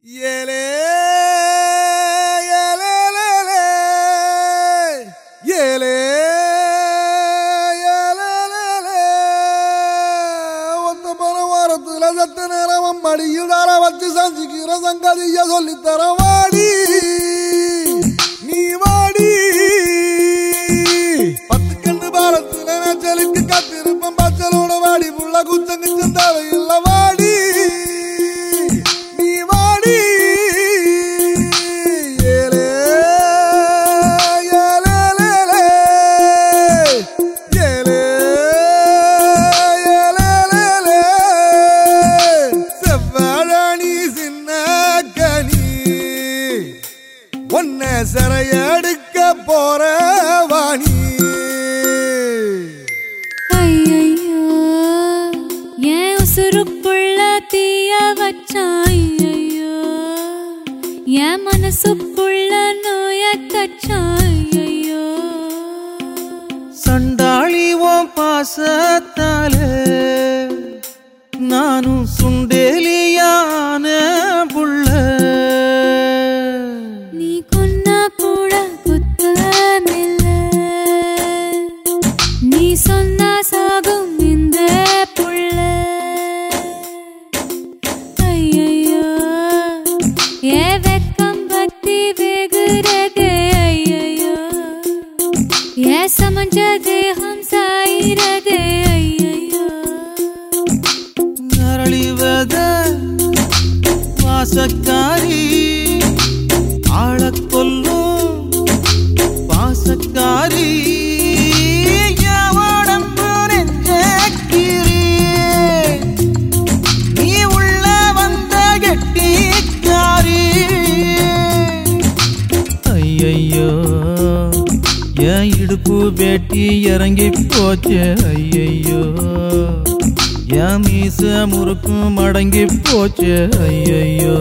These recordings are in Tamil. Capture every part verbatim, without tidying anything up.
ஏலே ஏலே ஏலே ஏலே ஏலே ஒத்த பரவாரத்துல சத்த நேரம் மடியிடார வச்சு சஞ்சிக்கிற சங்கதிய சொல்லித்தர வாடி நீ வாடி பத்து கண்டு பாலத்துல நச்சலுக்கு கத்திருப்பம் பச்சலோட வாடி புள்ள குச்சங்கு சந்தாவை இல்ல வாடி ஒன்ன சரையடுக்க போற வாணி ஐயையோ ஏன் உசுருக்குள்ள தீய வச்சான் ஐயையோ என் மனசுக்குள்ள நோய தச்சான் ஐயையோ சண்டாளி ஓம் பாசத்தாலே நானும் சுண்டேலியான புள்ள சொன்னா சாகும் இந்த புள்ள ஐயையோ ஏ வெக்கம் பத்தி வேகுறதே ஐயையோ ஏ சமஞ்ச தேகம் சாயிரதே ஐயையோ நரளிவத வாசக்காரி ஆளக் கொல்லும் வாசக்காரி என் இடுப்பு வேட்டி இறங்கி போச்சு ஐயையோ என் மீச முறுக்கும் மடங்கி போச்சு ஐயையோ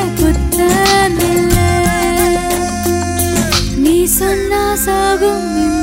சொன்னா சாகும்